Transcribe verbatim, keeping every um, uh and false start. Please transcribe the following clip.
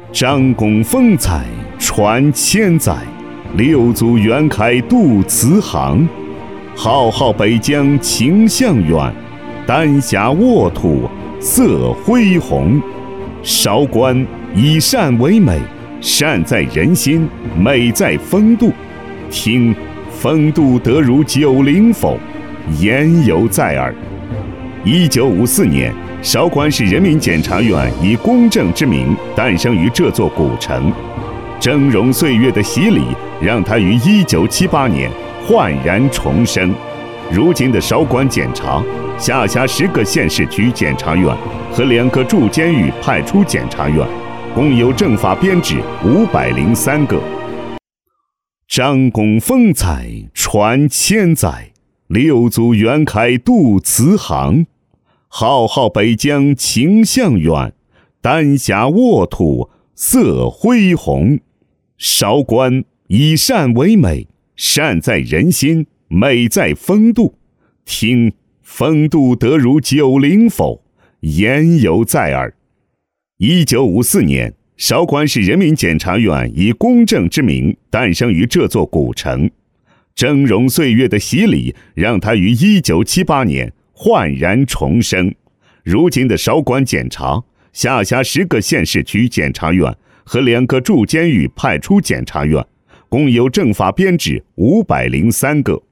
张公风采传千载，六祖远开渡慈航。浩浩北疆情向远，丹霞沃土色恢宏。韶关以善为美，善在人心，美在风度。听风度得如九龄否？言犹在耳。一九五四年，韶关市人民检察院以公正之名诞生于这座古城。峥嵘岁月的洗礼，让它于一九七八年焕然重生。如今的韶关检察下辖十个县市区检察院和两个驻监狱派出检察院，共有政法编制五百零三个。张公风采传千载，六祖远开渡慈航。浩浩北疆情向远，丹霞沃土色恢宏。韶关以善为美，善在人心，美在风度。听风度得如九龄否？言犹在耳。一九五四年，韶关市人民检察院以公正之名诞生于这座古城。峥嵘岁月的洗礼，让它于一九七八年焕然重生。如今的韶关检察下辖十个县市区检察院和两个驻监狱派出检察院，共有政法编制五百零三个。